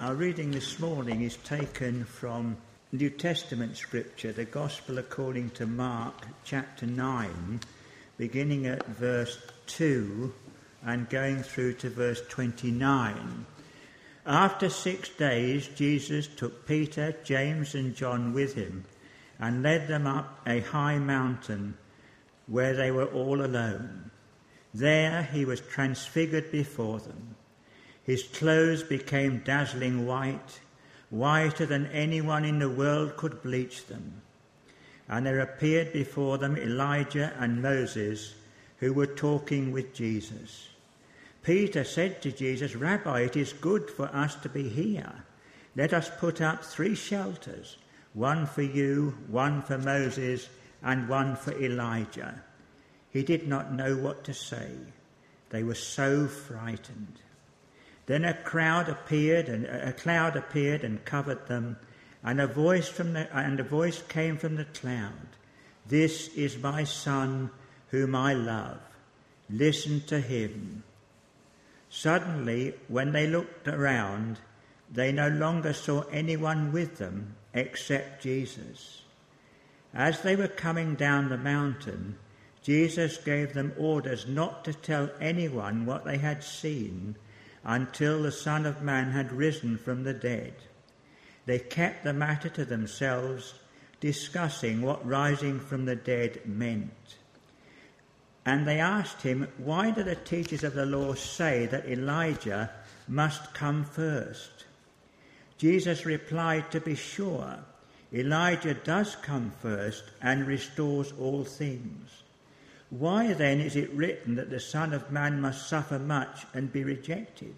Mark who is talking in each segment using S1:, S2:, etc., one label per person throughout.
S1: Our reading this morning is taken from New Testament scripture, the Gospel according to Mark, chapter 9, beginning at verse 2 and going through to verse 29. After 6 days, Jesus took Peter, James and John with him and led them up a high mountain where they were all alone. There he was transfigured before them. His clothes became dazzling white, whiter than anyone in the world could bleach them. And there appeared before them Elijah and Moses, who were talking with Jesus. Peter said to Jesus, "Rabbi, it is good for us to be here. Let us put up 3 shelters, one for you, one for Moses, and one for Elijah." He did not know what to say. They were so frightened. Then a cloud appeared and covered them, and a voice came from the cloud. "This is my Son, whom I love. Listen to him." Suddenly, when they looked around, they no longer saw anyone with them except Jesus. As they were coming down the mountain, Jesus gave them orders not to tell anyone what they had seen until the Son of Man had risen from the dead. They kept the matter to themselves, discussing what rising from the dead meant. And they asked him, "Why do the teachers of the law say that Elijah must come first?" Jesus replied, "To be sure, Elijah does come first and restores all things. Why then is it written that the Son of Man must suffer much and be rejected?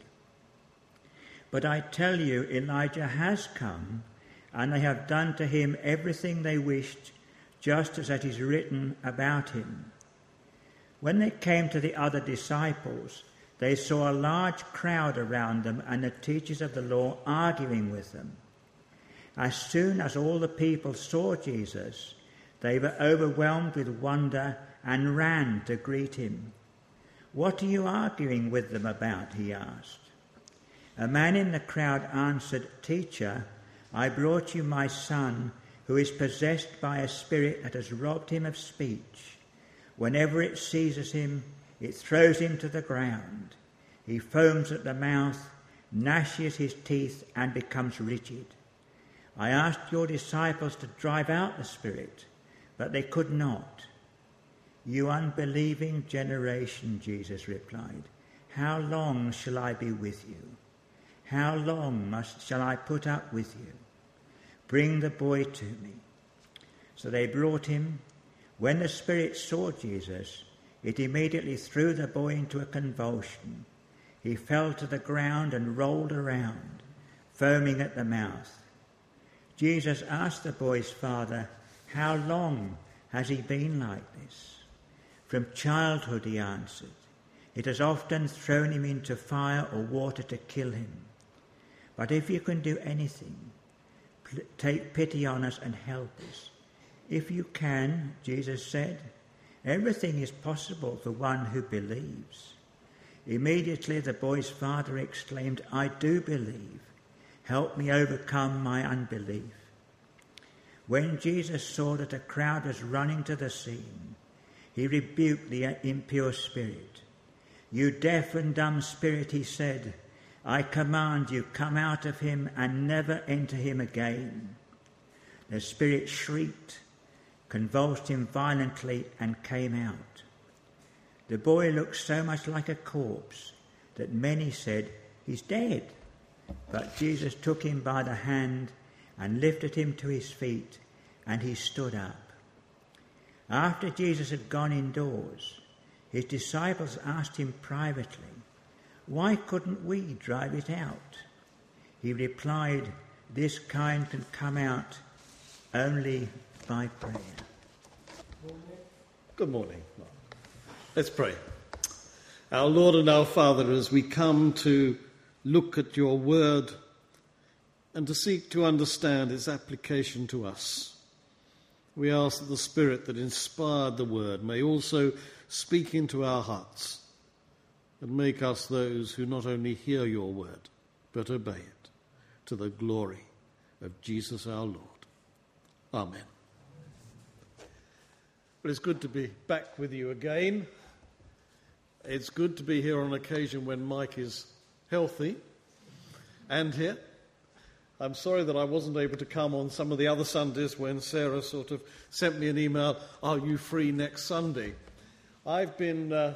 S1: But I tell you, Elijah has come, and they have done to him everything they wished, just as it is written about him." When they came to the other disciples, they saw a large crowd around them and the teachers of the law arguing with them. As soon as all the people saw Jesus, they were overwhelmed with wonder and ran to greet him. "What are you arguing with them about?" he asked. A man in the crowd answered, "Teacher, I brought you my son, who is possessed by a spirit that has robbed him of speech. Whenever it seizes him, it throws him to the ground. He foams at the mouth, gnashes his teeth, and becomes rigid. I asked your disciples to drive out the spirit, but they could not." "You unbelieving generation," Jesus replied, "how long shall I be with you? How long shall I put up with you? Bring the boy to me." So they brought him. When the spirit saw Jesus, it immediately threw the boy into a convulsion. He fell to the ground and rolled around, foaming at the mouth. Jesus asked the boy's father, "How long has he been like this?" "From childhood," he answered. "It has often thrown him into fire or water to kill him. But if you can do anything, take pity on us and help us." "If you can," Jesus said, "everything is possible for one who believes." Immediately the boy's father exclaimed, "I do believe. Help me overcome my unbelief." When Jesus saw that a crowd was running to the scene, he rebuked the impure spirit. "You deaf and dumb spirit," he said, "I command you, come out of him and never enter him again." The spirit shrieked, convulsed him violently, and came out. The boy looked so much like a corpse that many said, "He's dead." But Jesus took him by the hand and lifted him to his feet, and he stood up. After Jesus had gone indoors, his disciples asked him privately, "Why couldn't we drive it out?" He replied, "This kind can come out only by prayer."
S2: Good morning. Let's pray. Our Lord and our Father, as we come to look at your word and to seek to understand its application to us, we ask that the Spirit that inspired the word may also speak into our hearts and make us those who not only hear your word, but obey it. to the glory of Jesus our Lord. Amen. But it's good to be back with you again. It's good to be here on occasion when Mike is healthy and here. I'm sorry that I wasn't able to come on some of the other Sundays when Sarah sort of sent me an email, "Are you free next Sunday?" I've been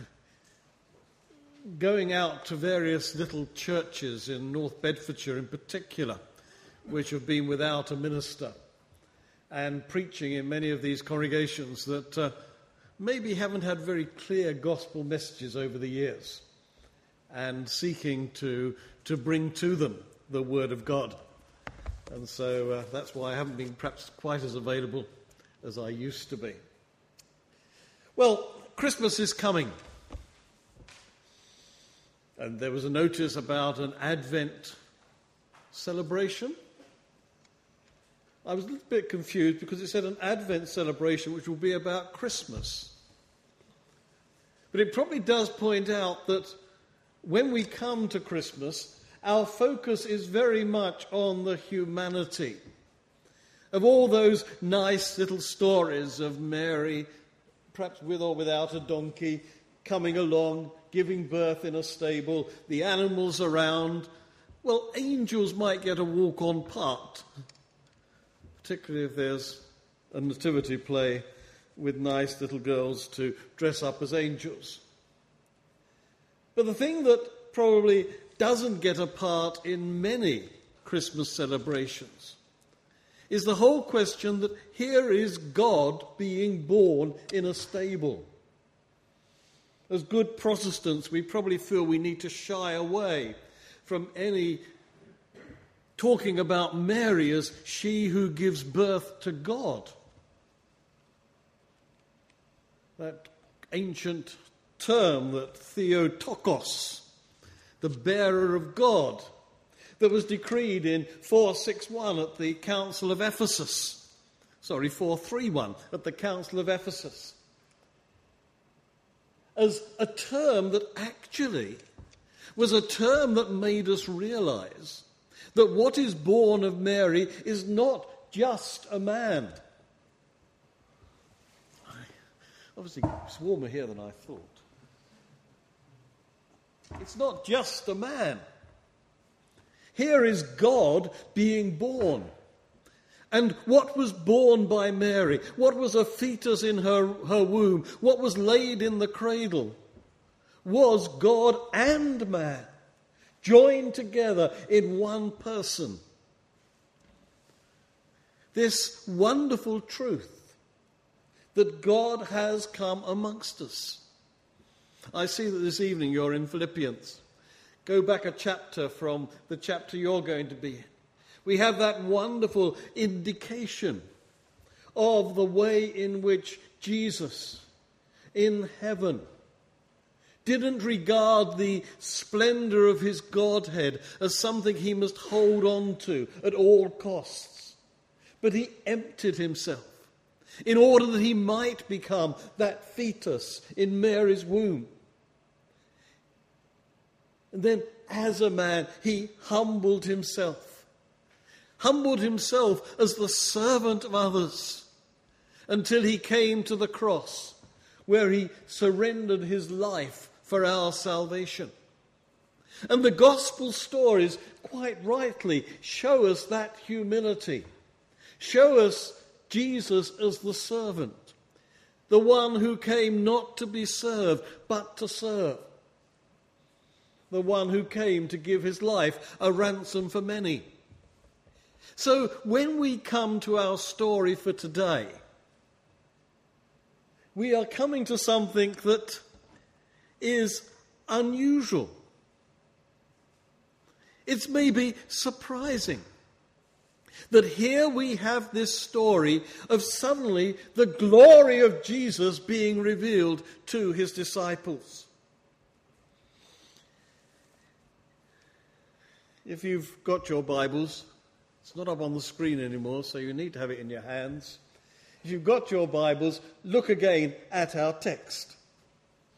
S2: going out to various little churches in North Bedfordshire in particular, which have been without a minister, and preaching in many of these congregations that maybe haven't had very clear gospel messages over the years, and seeking to bring to them the Word of God. And so that's why I haven't been perhaps quite as available as I used to be. Well, Christmas is coming. And there was a notice about an Advent celebration. I was a little bit confused because it said an Advent celebration which will be about Christmas. But it probably does point out that when we come to Christmas, our focus is very much on the humanity of all those nice little stories of Mary, perhaps with or without a donkey, coming along, giving birth in a stable, the animals around. Well, angels might get a walk-on part, particularly if there's a nativity play with nice little girls to dress up as angels. But the thing that probably doesn't get a part in many Christmas celebrations is the whole question that here is God being born in a stable. As good Protestants, we probably feel we need to shy away from any talking about Mary as she who gives birth to God. That ancient term, that Theotokos, the bearer of God, that was decreed in 461 at the Council of Ephesus. 431 at the Council of Ephesus. As a term that actually was a term that made us realize that what is born of Mary is not just a man. Obviously, it's warmer here than I thought. It's not just a man. Here is God being born. And what was born by Mary, what was a fetus in her womb, what was laid in the cradle, was God and man, joined together in one person. This wonderful truth that God has come amongst us. I see that this evening you're in Philippians. Go back a chapter from the chapter you're going to be in. We have that wonderful indication of the way in which Jesus in heaven didn't regard the splendor of his Godhead as something he must hold on to at all costs. But he emptied himself in order that he might become that fetus in Mary's womb. And then as a man, he humbled himself as the servant of others until he came to the cross where he surrendered his life for our salvation. And the gospel stories quite rightly show us that humility, show us Jesus as the servant, the one who came not to be served but to serve, the one who came to give his life a ransom for many. So when we come to our story for today, we are coming to something that is unusual. It's maybe surprising that here we have this story of suddenly the glory of Jesus being revealed to his disciples. If you've got your Bibles, it's not up on the screen anymore, so you need to have it in your hands. If you've got your Bibles, look again at our text.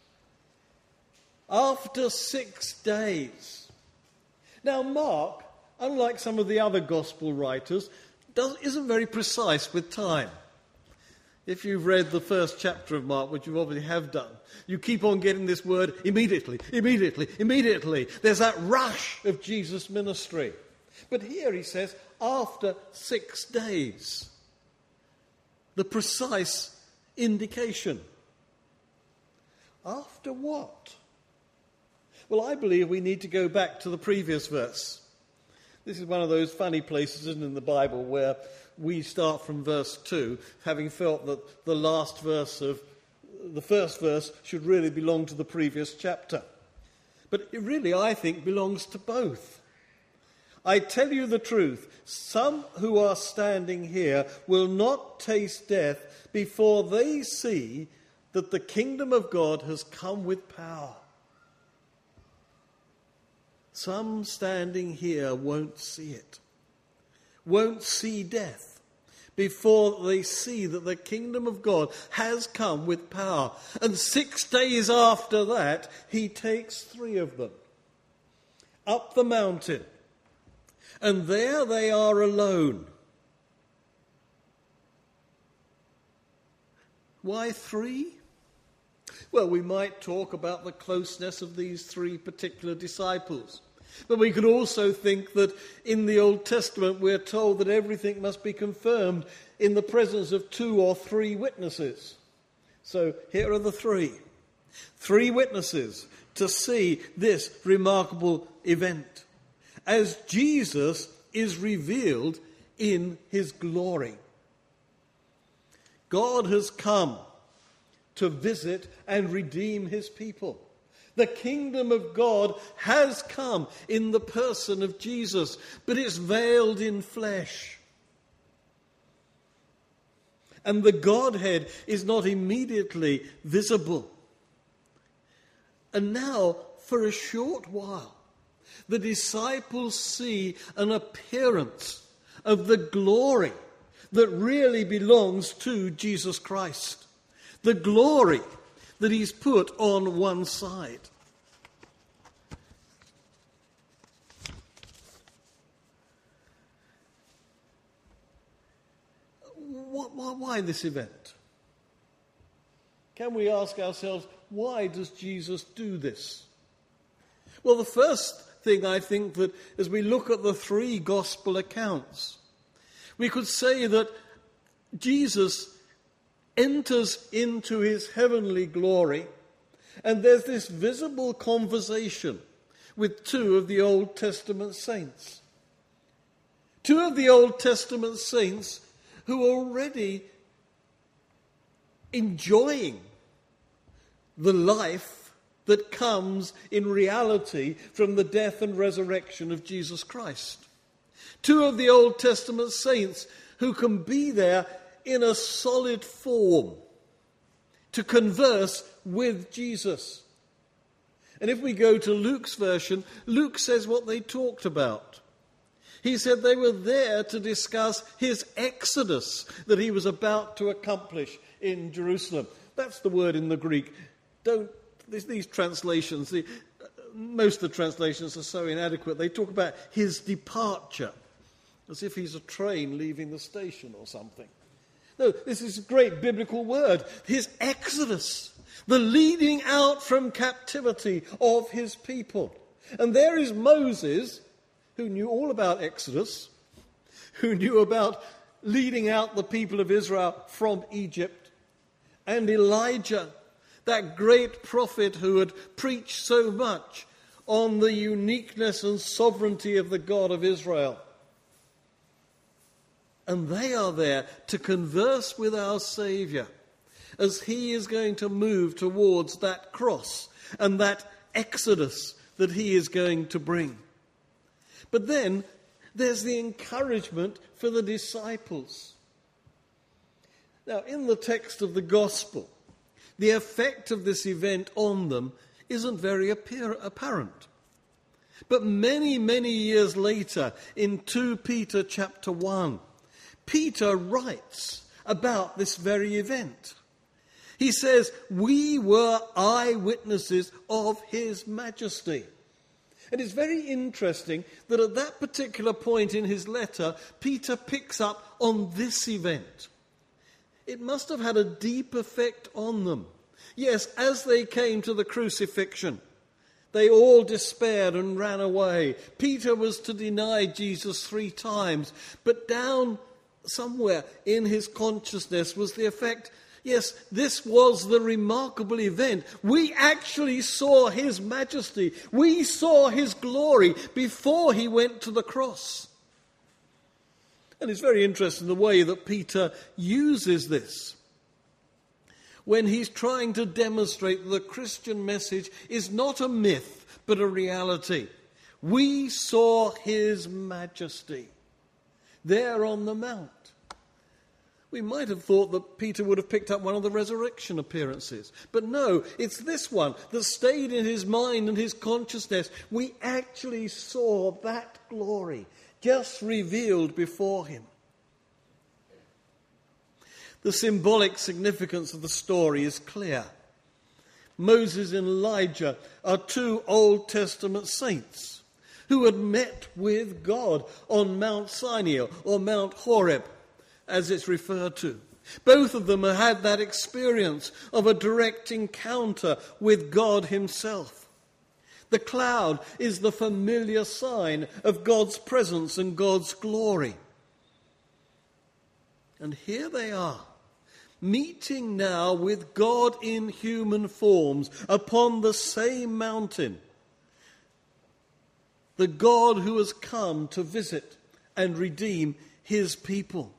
S2: After 6 days. Now, Mark unlike some of the other gospel writers, isn't very precise with time. If you've read the first chapter of Mark, which you obviously have done, you keep on getting this word immediately, immediately, immediately. There's that rush of Jesus' ministry. But here he says, after 6 days. The precise indication. After what? Well, I believe we need to go back to the previous verse. This is one of those funny places, isn't it, in the Bible where we start from verse 2, having felt that the last verse of the first verse should really belong to the previous chapter. But it really, I think, belongs to both. I tell you the truth, some who are standing here will not taste death before they see that the kingdom of God has come with power. Some standing here won't see it, won't see death before they see that the kingdom of God has come with power. And 6 days after that, he takes 3 of them up the mountain. And there they are alone. Why 3? Well, we might talk about the closeness of these 3 particular disciples. But we could also think that in the Old Testament we're told that everything must be confirmed in the presence of 2 or 3 witnesses. So here are the 3. 3 witnesses to see this remarkable event as Jesus is revealed in his glory. God has come to visit and redeem his people. The kingdom of God has come in the person of Jesus, but it's veiled in flesh. And the Godhead is not immediately visible. And now, for a short while, the disciples see an appearance of the glory that really belongs to Jesus Christ. The glory that he's put on one side. Why this event? Can we ask ourselves, why does Jesus do this? Well, the first thing I think that as we look at the 3 gospel accounts, we could say that Jesus enters into his heavenly glory, and there's this visible conversation with 2 of the Old Testament saints. 2 of the Old Testament saints who are already enjoying the life that comes in reality from the death and resurrection of Jesus Christ. 2 of the Old Testament saints who can be there in a solid form to converse with Jesus. And if we go to Luke's version, Luke says what they talked about. He said they were there to discuss his exodus that he was about to accomplish in Jerusalem. That's the word in the Greek. These translations, most of the translations are so inadequate. They talk about his departure, as if he's a train leaving the station or something. No, this is a great biblical word. His exodus, the leading out from captivity of his people. And there is Moses, who knew all about Exodus, who knew about leading out the people of Israel from Egypt, and Elijah, that great prophet who had preached so much on the uniqueness and sovereignty of the God of Israel. And they are there to converse with our Saviour as he is going to move towards that cross and that exodus that he is going to bring. But then there's the encouragement for the disciples. Now, in the text of the Gospel, the effect of this event on them isn't very apparent. But many, many years later, in 2 Peter chapter 1, Peter writes about this very event. He says, "We were eyewitnesses of his majesty." And it's very interesting that at that particular point in his letter, Peter picks up on this event. It must have had a deep effect on them. Yes, as they came to the crucifixion, they all despaired and ran away. Peter was to deny Jesus 3 times, but down somewhere in his consciousness was the effect, yes, this was the remarkable event. We actually saw his majesty. We saw his glory before he went to the cross. And it's very interesting the way that Peter uses this when he's trying to demonstrate that the Christian message is not a myth, but a reality. We saw his majesty there on the mount. We might have thought that Peter would have picked up one of the resurrection appearances. But no, it's this one that stayed in his mind and his consciousness. We actually saw that glory just revealed before him. The symbolic significance of the story is clear. Moses and Elijah are 2 Old Testament saints who had met with God on Mount Sinai or Mount Horeb, as it's referred to. Both of them had that experience of a direct encounter with God himself. The cloud is the familiar sign of God's presence and God's glory. And here they are, meeting now with God in human forms upon the same mountain. The God who has come to visit and redeem his people.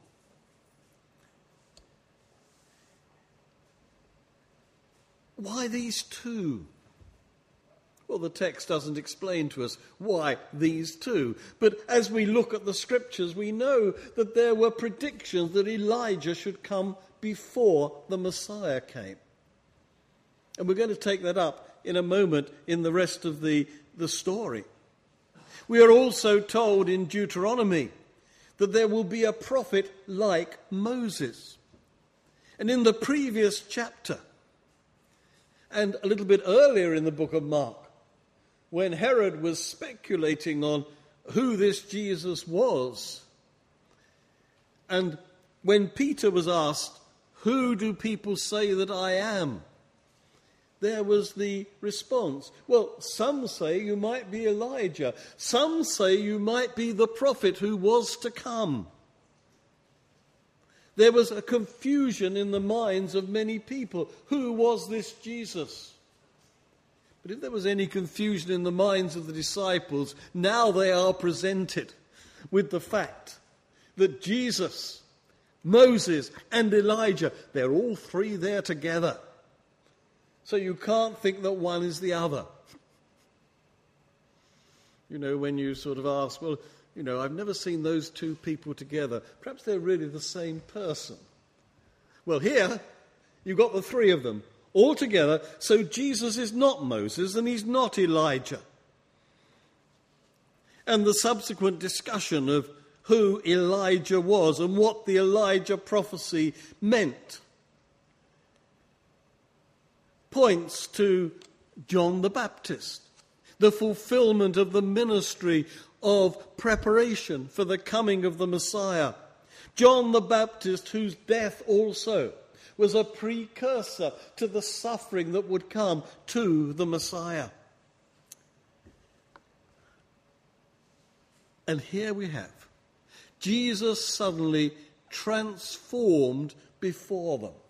S2: Why these 2? Well, the text doesn't explain to us why these 2. But as we look at the scriptures, we know that there were predictions that Elijah should come before the Messiah came. And we're going to take that up in a moment in the rest of the story. We are also told in Deuteronomy that there will be a prophet like Moses. And in the previous chapter, and a little bit earlier in the book of Mark, when Herod was speculating on who this Jesus was, and when Peter was asked, "Who do people say that I am?" there was the response, well, some say you might be Elijah. Some say you might be the prophet who was to come. There was a confusion in the minds of many people. Who was this Jesus? But if there was any confusion in the minds of the disciples, now they are presented with the fact that Jesus, Moses and Elijah, they're all 3 there together. So you can't think that one is the other. You know, when you sort of ask, well, you know, I've never seen those 2 people together. Perhaps they're really the same person. Well, here, you've got the 3 of them all together. So Jesus is not Moses and he's not Elijah. And the subsequent discussion of who Elijah was and what the Elijah prophecy meant points to John the Baptist, the fulfillment of the ministry of preparation for the coming of the Messiah. John the Baptist, whose death also was a precursor to the suffering that would come to the Messiah. And here we have Jesus suddenly transformed before them.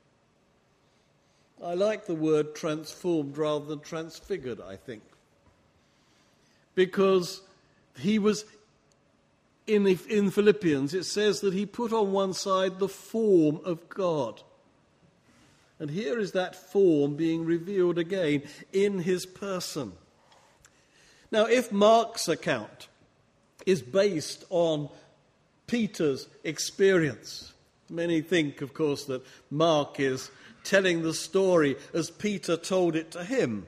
S2: I like the word transformed rather than transfigured, I think. Because he was, in Philippians, it says that he put on one side the form of God. And here is that form being revealed again in his person. Now, if Mark's account is based on Peter's experience, many think, of course, that Mark is telling the story as Peter told it to him.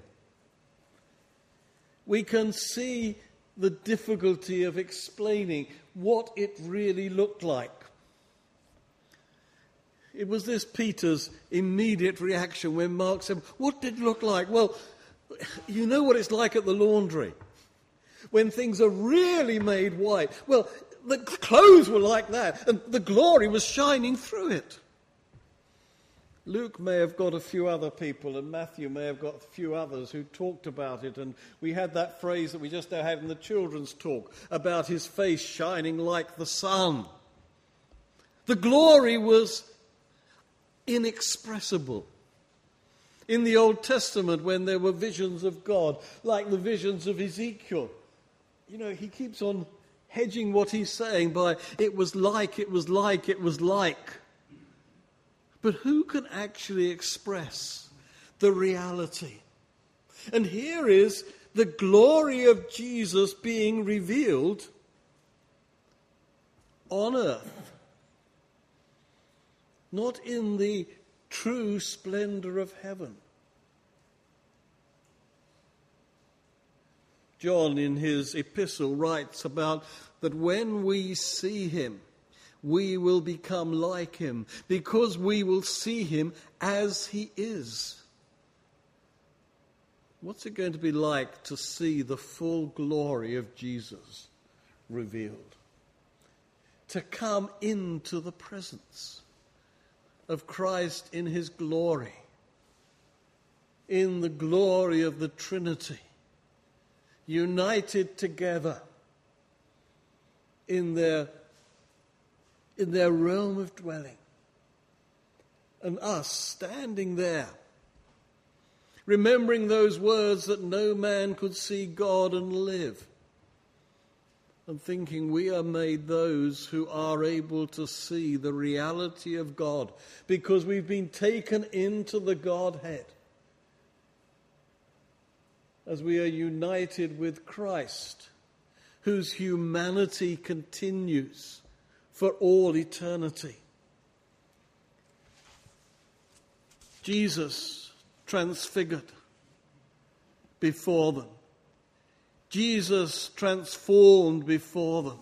S2: We can see the difficulty of explaining what it really looked like. It was this Peter's immediate reaction when Mark said, "What did it look like?" Well, you know what it's like at the laundry. when things are really made white. Well, the clothes were like that, and the glory was shining through it. Luke may have got a few other people, and Matthew may have got a few others who talked about it, and we had that phrase that we just now had in the children's talk about his face shining like the sun. The glory was inexpressible. In the Old Testament, when there were visions of God, like the visions of Ezekiel, he keeps on hedging what he's saying by, it was like, it was like, it was like. But who can actually express the reality? And here is the glory of Jesus being revealed on earth, not in the true splendor of heaven. John, in his epistle, writes about that when we see him, we will become like him, because we will see him as he is. What's it going to be like to see the full glory of Jesus revealed? To come into the presence of Christ in his glory, in the glory of the Trinity, united together in their realm of dwelling, and us standing there, remembering those words that no man could see God and live, and thinking we are made those who are able to see the reality of God because we've been taken into the Godhead as we are united with Christ, whose humanity continues for all eternity. Jesus transfigured before them. Jesus transformed before them.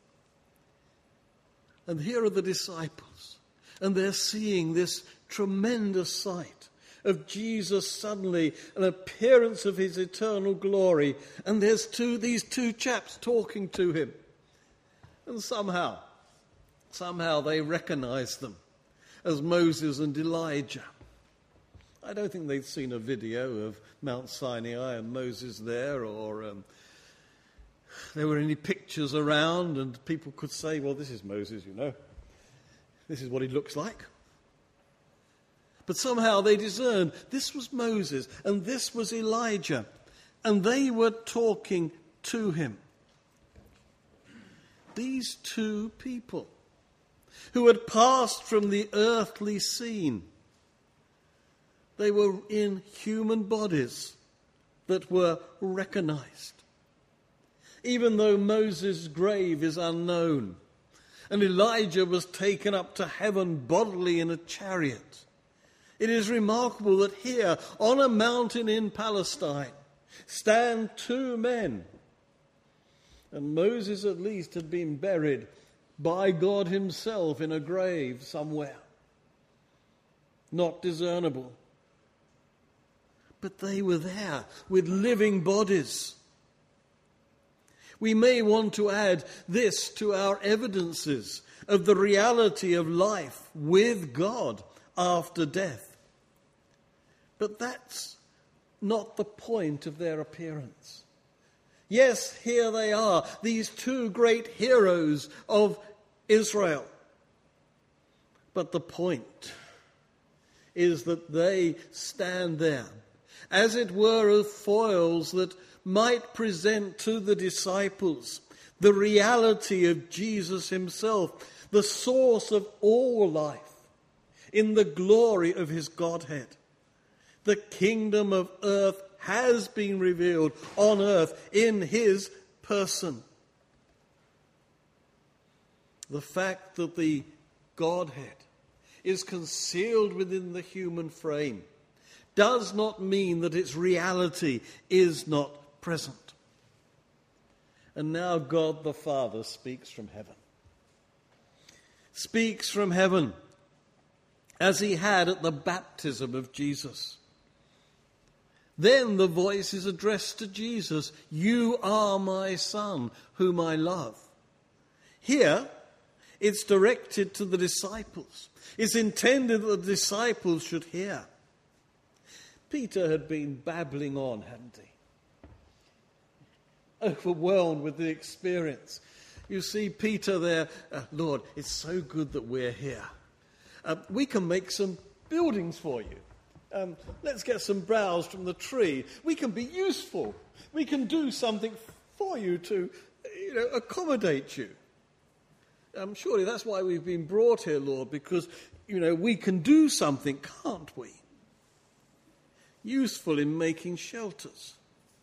S2: And here are the disciples, and they're seeing this tremendous sight of Jesus suddenly, an appearance of his eternal glory, and there's these two chaps talking to him. And somehow they recognize them as Moses and Elijah. I don't think they'd seen a video of Mount Sinai and Moses there, or there were any pictures around and people could say, well, this is Moses, This is what he looks like. But somehow they discerned this was Moses and this was Elijah, and they were talking to him. These two people who had passed from the earthly scene, they were in human bodies that were recognized. Even though Moses' grave is unknown and Elijah was taken up to heaven bodily in a chariot, it is remarkable that here on a mountain in Palestine stand two men. And Moses at least had been buried by God himself in a grave somewhere, not discernible. But they were there with living bodies. We may want to add this to our evidences of the reality of life with God after death. But that's not the point of their appearance. Yes, here they are, these two great heroes of Israel. But the point is that they stand there, as it were, as foils that might present to the disciples the reality of Jesus himself, the source of all life, in the glory of his Godhead. The kingdom of earth has been revealed on earth in his person. The fact that the Godhead is concealed within the human frame does not mean that its reality is not present. And now God the Father speaks from heaven. Speaks from heaven as he had at the baptism of Jesus. Then the voice is addressed to Jesus. You are my Son, whom I love. Here, it's directed to the disciples. It's intended that the disciples should hear. Peter had been babbling on, hadn't he? Overwhelmed with the experience. You see Peter there, Lord, it's so good that we're here. We can make some buildings for you. Let's get some boughs from the tree. We can be useful. We can do something for you to, accommodate you. Surely that's why we've been brought here, Lord, because, we can do something, can't we? Useful in making shelters.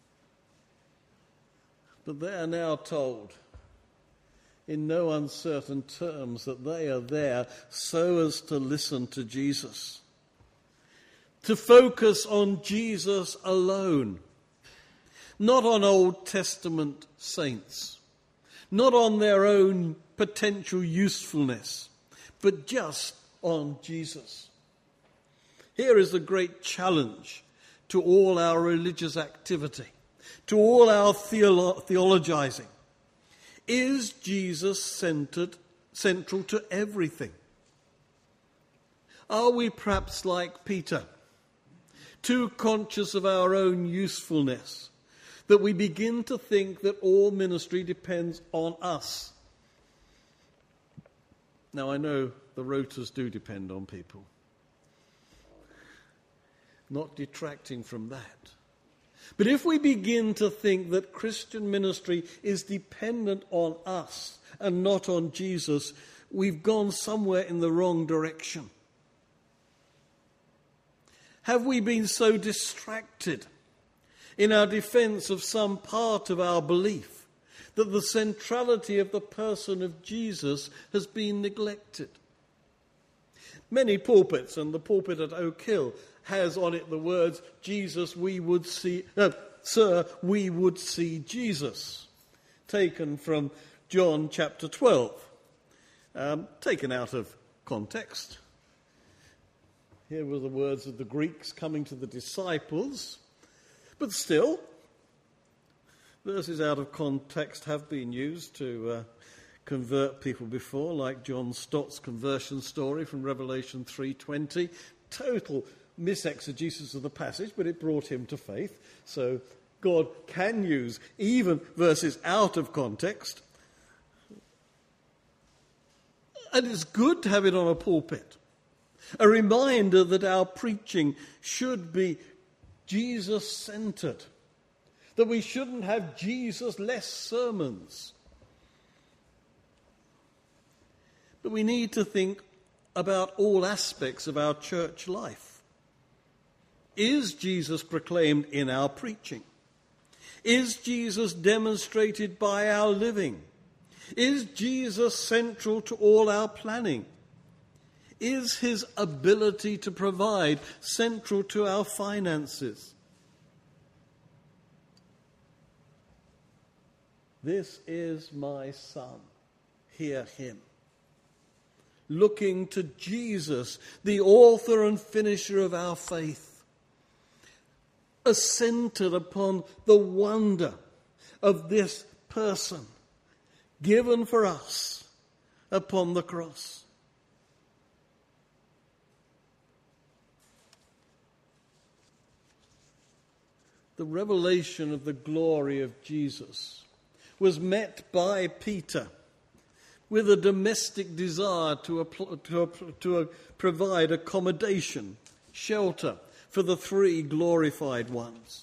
S2: But they are now told, in no uncertain terms, that they are there so as to listen to Jesus. To focus on Jesus alone. Not on Old Testament saints. Not on their own potential usefulness, but just on Jesus. Here is the great challenge to all our religious activity, to all our theologizing. Is Jesus central to everything? Are we perhaps like Peter, too conscious of our own usefulness, that we begin to think that all ministry depends on us? Now, I know the rotas do depend on people. Not detracting from that. But if we begin to think that Christian ministry is dependent on us and not on Jesus, we've gone somewhere in the wrong direction. Have we been so distracted in our defense of some part of our belief that the centrality of the person of Jesus has been neglected? Many pulpits, and the pulpit at Oak Hill has on it the words, Jesus, Sir, we would see Jesus, taken from John chapter 12, taken out of context. Here were the words of the Greeks coming to the disciples, but still, verses out of context have been used to convert people before, like John Stott's conversion story from Revelation 3:20. Total misexegesis of the passage, but it brought him to faith. So God can use even verses out of context. And it's good to have it on a pulpit. A reminder that our preaching should be Jesus-centered. That we shouldn't have Jesus-less sermons. But we need to think about all aspects of our church life. Is Jesus proclaimed in our preaching? Is Jesus demonstrated by our living? Is Jesus central to all our planning? Is his ability to provide central to our finances? This is my Son. Hear him. Looking to Jesus, the author and finisher of our faith, centered upon the wonder of this person given for us upon the cross. The revelation of the glory of Jesus was met by Peter with a domestic desire to provide accommodation, shelter for the three glorified ones.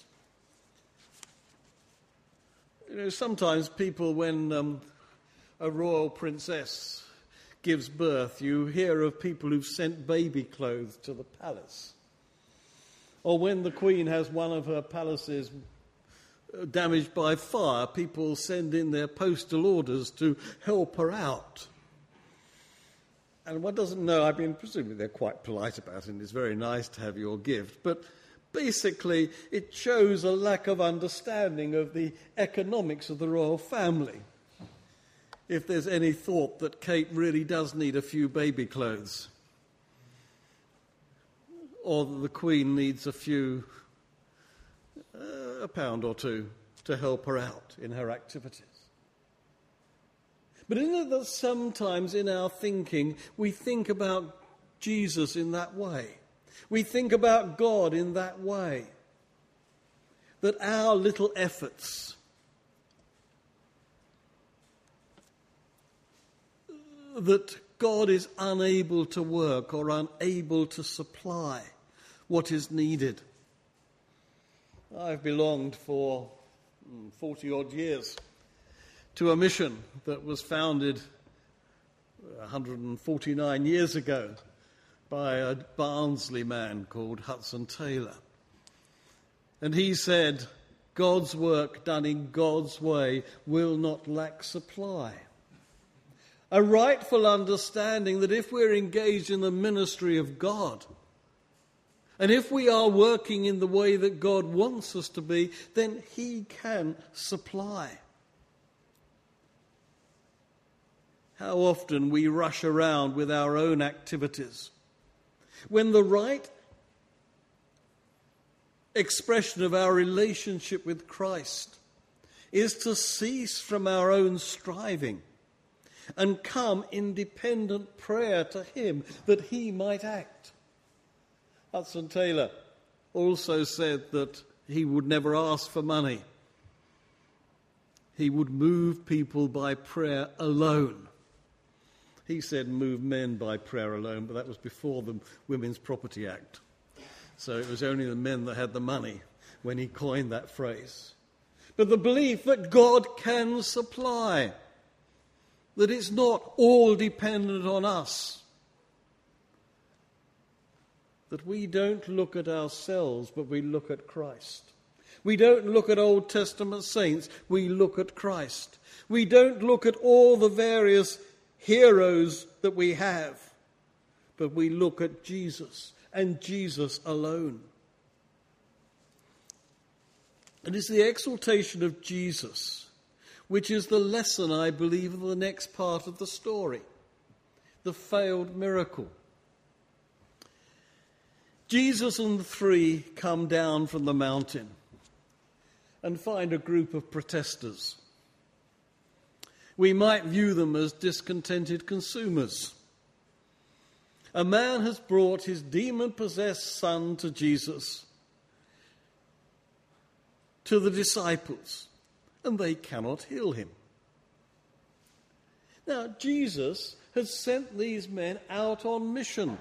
S2: Sometimes people, when a royal princess gives birth, you hear of people who've sent baby clothes to the palace. Or when the Queen has one of her palaces damaged by fire, people send in their postal orders to help her out. And one doesn't know, presumably they're quite polite about it, and it's very nice to have your gift, but basically it shows a lack of understanding of the economics of the royal family. If there's any thought that Kate really does need a few baby clothes, or that the Queen needs a few a pound or two to help her out in her activities. But isn't it that sometimes in our thinking we think about Jesus in that way? We think about God in that way. That our little efforts, that God is unable to work or unable to supply what is needed. I've belonged for 40-odd years to a mission that was founded 149 years ago by a Barnsley man called Hudson Taylor. And he said, God's work done in God's way will not lack supply. A rightful understanding that if we're engaged in the ministry of God, and if we are working in the way that God wants us to be, then he can supply. How often we rush around with our own activities, when the right expression of our relationship with Christ is to cease from our own striving and come in dependent prayer to him that he might act. Hudson Taylor also said that he would never ask for money. He would move people by prayer alone. He said move men by prayer alone, but that was before the Women's Property Act. So it was only the men that had the money when he coined that phrase. But the belief that God can supply, that it's not all dependent on us, that we don't look at ourselves, but we look at Christ. We don't look at Old Testament saints, we look at Christ. We don't look at all the various heroes that we have, but we look at Jesus and Jesus alone. And it's the exaltation of Jesus which is the lesson, I believe, of the next part of the story, the failed miracle. Jesus and the three come down from the mountain and find a group of protesters. We might view them as discontented consumers. A man has brought his demon-possessed son to Jesus, to the disciples, and they cannot heal him. Now, Jesus has sent these men out on mission.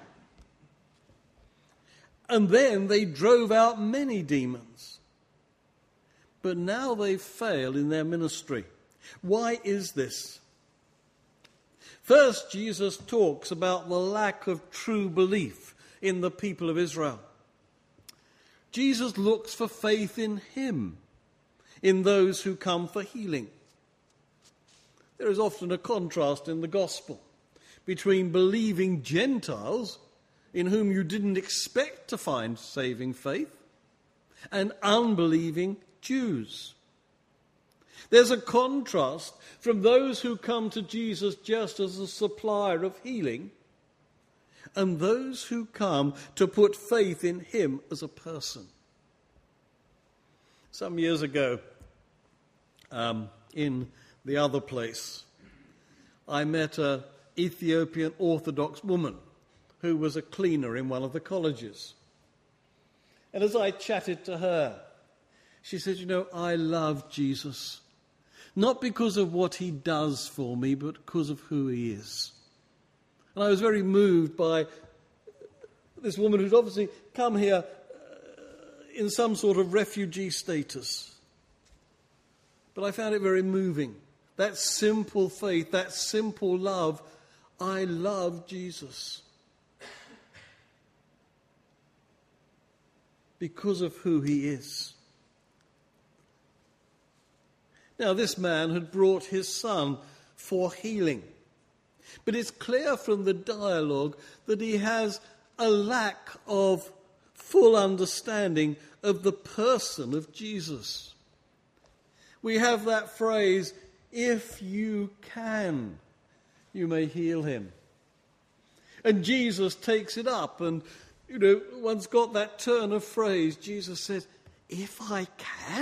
S2: And then they drove out many demons. But now they fail in their ministry. Why is this? First, Jesus talks about the lack of true belief in the people of Israel. Jesus looks for faith in him, in those who come for healing. There is often a contrast in the gospel between believing Gentiles, in whom you didn't expect to find saving faith, and unbelieving Jews. There's a contrast from those who come to Jesus just as a supplier of healing and those who come to put faith in him as a person. Some years ago, in the other place, I met an Ethiopian Orthodox woman who was a cleaner in one of the colleges. And as I chatted to her, she said, I love Jesus, not because of what he does for me, but because of who he is. And I was very moved by this woman who'd obviously come here in some sort of refugee status. But I found it very moving. That simple faith, that simple love. I love Jesus because of who he is. Now, this man had brought his son for healing. But it's clear from the dialogue that he has a lack of full understanding of the person of Jesus. We have that phrase, if you can, you may heal him. And Jesus takes it up and, one's got that turn of phrase. Jesus says, if I can?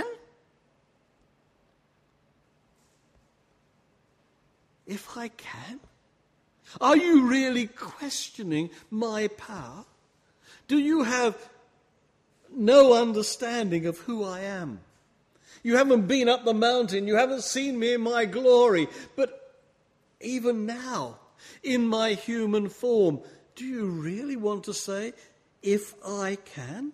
S2: If I can? Are you really questioning my power? Do you have no understanding of who I am? You haven't been up the mountain. You haven't seen me in my glory. But even now, in my human form, do you really want to say, if I can?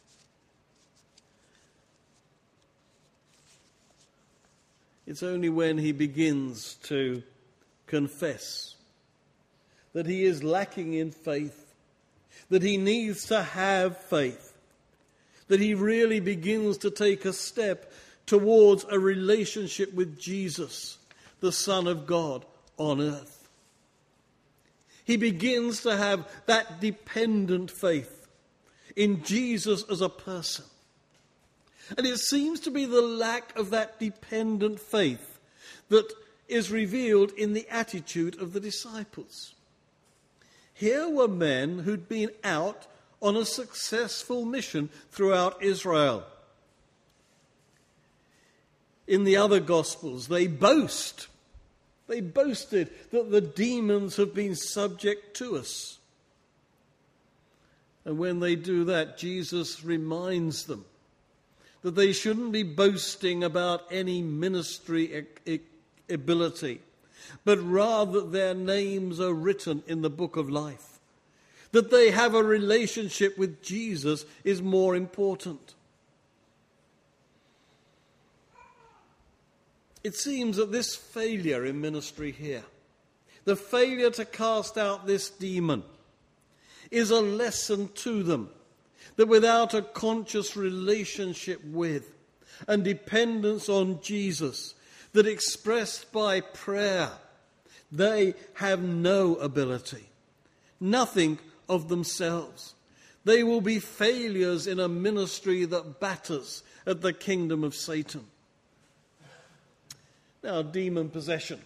S2: It's only when he begins to confess that he is lacking in faith, that he needs to have faith, that he really begins to take a step towards a relationship with Jesus, the Son of God on earth. He begins to have that dependent faith in Jesus as a person. And it seems to be the lack of that dependent faith that is revealed in the attitude of the disciples. Here were men who'd been out on a successful mission throughout Israel. In the other Gospels, they boasted that the demons have been subject to us. And when they do that, Jesus reminds them that they shouldn't be boasting about any ministry ability, but rather their names are written in the book of life. That they have a relationship with Jesus is more important. It seems that this failure in ministry here, the failure to cast out this demon, is a lesson to them that without a conscious relationship with and dependence on Jesus, that expressed by prayer, they have no ability, nothing of themselves. They will be failures in a ministry that batters at the kingdom of Satan. Now, demon possession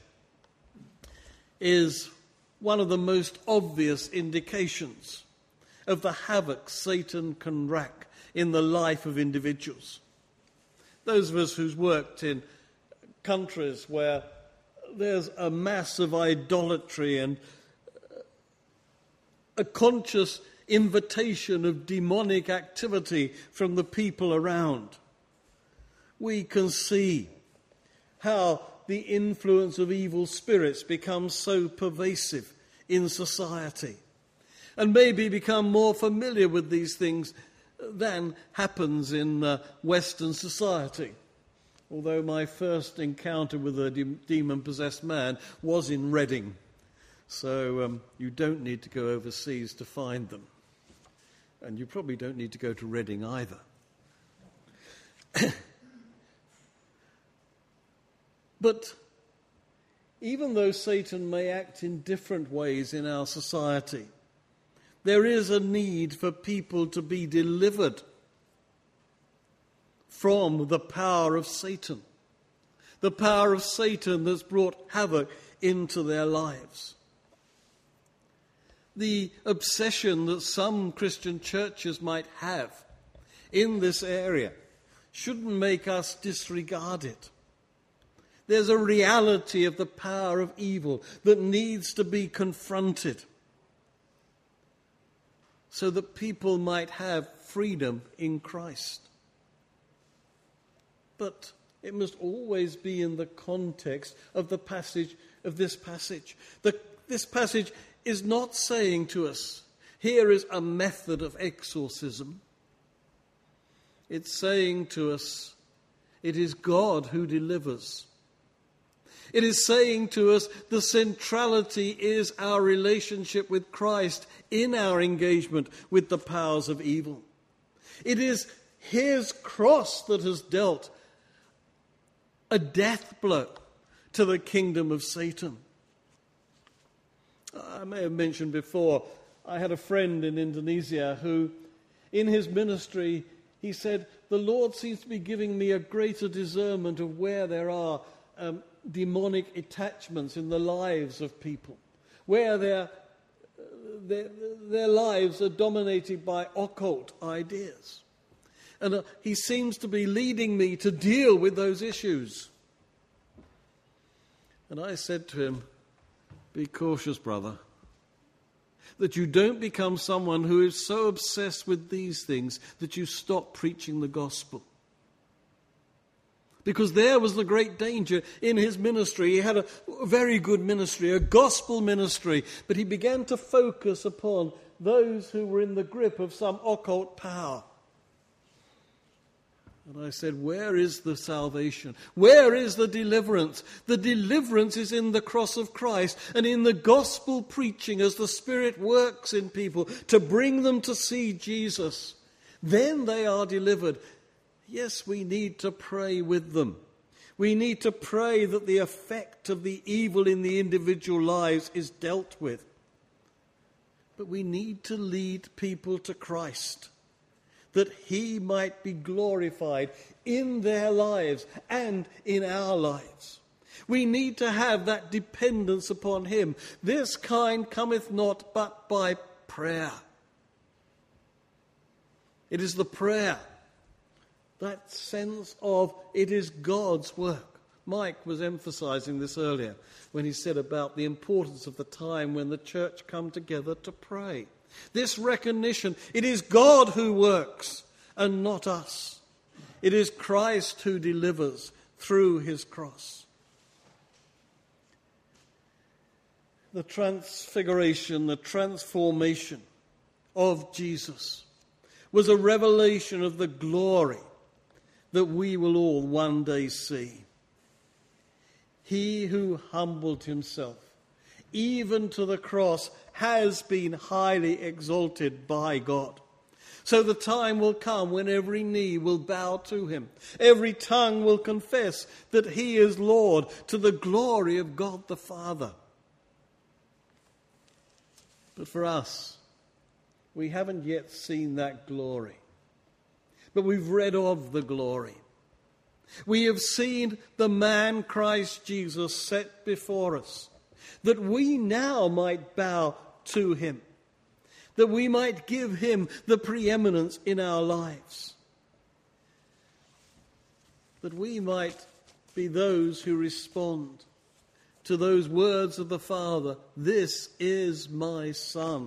S2: is one of the most obvious indications of the havoc Satan can wreak in the life of individuals. Those of us who've worked in countries where there's a mass of idolatry and a conscious invitation of demonic activity from the people around, we can see how the influence of evil spirits becomes so pervasive in society, and maybe become more familiar with these things than happens in Western society. Although my first encounter with a demon-possessed man was in Reading, so you don't need to go overseas to find them. And you probably don't need to go to Reading either. But even though Satan may act in different ways in our society, there is a need for people to be delivered from the power of Satan. The power of Satan that's brought havoc into their lives. The obsession that some Christian churches might have in this area shouldn't make us disregard it. There's a reality of the power of evil that needs to be confronted so that people might have freedom in Christ. But it must always be in the context of the passage of this passage. This passage is not saying to us, here is a method of exorcism. It's saying to us, it is God who delivers. It is saying to us the centrality is our relationship with Christ in our engagement with the powers of evil. It is his cross that has dealt a death blow to the kingdom of Satan. I may have mentioned before, I had a friend in Indonesia who, in his ministry, he said, the Lord seems to be giving me a greater discernment of where there are demonic attachments in the lives of people, where their lives are dominated by occult ideas. And he seems to be leading me to deal with those issues. And I said to him, be cautious, brother, that you don't become someone who is so obsessed with these things that you stop preaching the gospel. Because there was the great danger in his ministry. He had a very good ministry, a gospel ministry, but he began to focus upon those who were in the grip of some occult power. And I said, where is the salvation? Where is the deliverance? The deliverance is in the cross of Christ and in the gospel preaching as the Spirit works in people to bring them to see Jesus. Then they are delivered. Yes, we need to pray with them. We need to pray that the effect of the evil in the individual lives is dealt with. But we need to lead people to Christ, that he might be glorified in their lives and in our lives. We need to have that dependence upon him. This kind cometh not but by prayer. It is the prayer, that sense of it is God's work. Mike was emphasizing this earlier when he said about the importance of the time when the church come together to pray. This recognition, it is God who works and not us. It is Christ who delivers through his cross. The transfiguration, the transformation of Jesus was a revelation of the glory that we will all one day see. He who humbled himself, even to the cross, has been highly exalted by God. So the time will come when every knee will bow to him. Every tongue will confess that he is Lord, to the glory of God the Father. But for us, we haven't yet seen that glory. But we've read of the glory. We have seen the man Christ Jesus set before us, that we now might bow to him, that we might give him the preeminence in our lives, that we might be those who respond to those words of the Father, "This is my Son,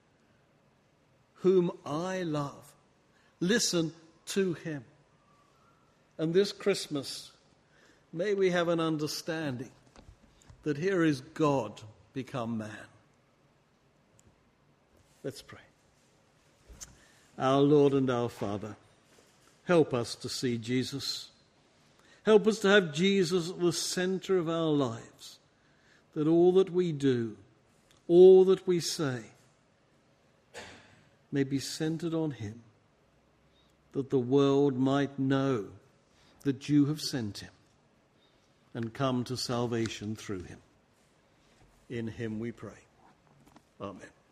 S2: whom I love. Listen to him." And this Christmas, may we have an understanding that here is God become man. Let's pray. Our Lord and our Father, help us to see Jesus. Help us to have Jesus at the center of our lives, that all that we do, all that we say, may be centered on him, that the world might know that you have sent him and come to salvation through him. In him we pray. Amen.